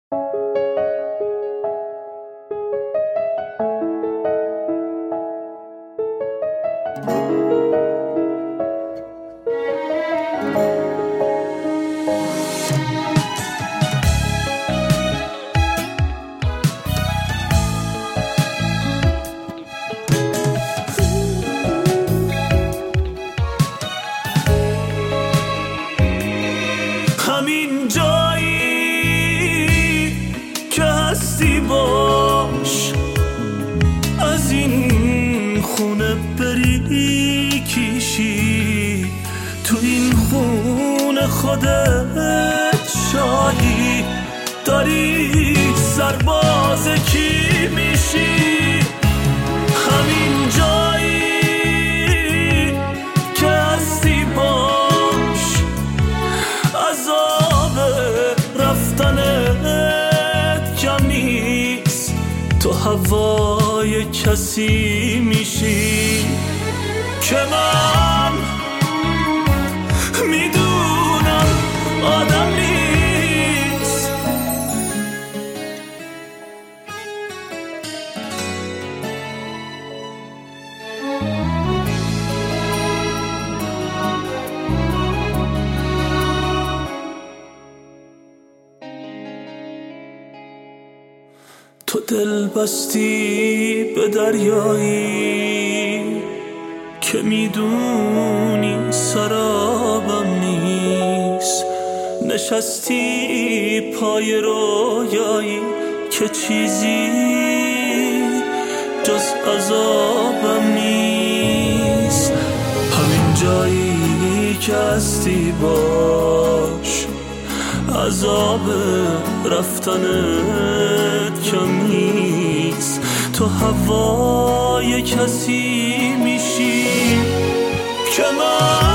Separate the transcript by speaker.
Speaker 1: همین جایی که هستی باش، از این خونه بری کیشی، تو این خونه خودت شاهی، داری سرباز کی میشی. همین جایی که هستی باش، عذاب رفتنت کم نیست، تو هوای کسی میشی که من میدونم آدم نیست. تو دل بستی به دریایی که میدونی سرابم نیست، نشستی پای رویایی که چیزی جز عذابم نیست. همین جایی که هستی باش، عذاب رفتنت کم نیست، تو هوای کسی میشی که من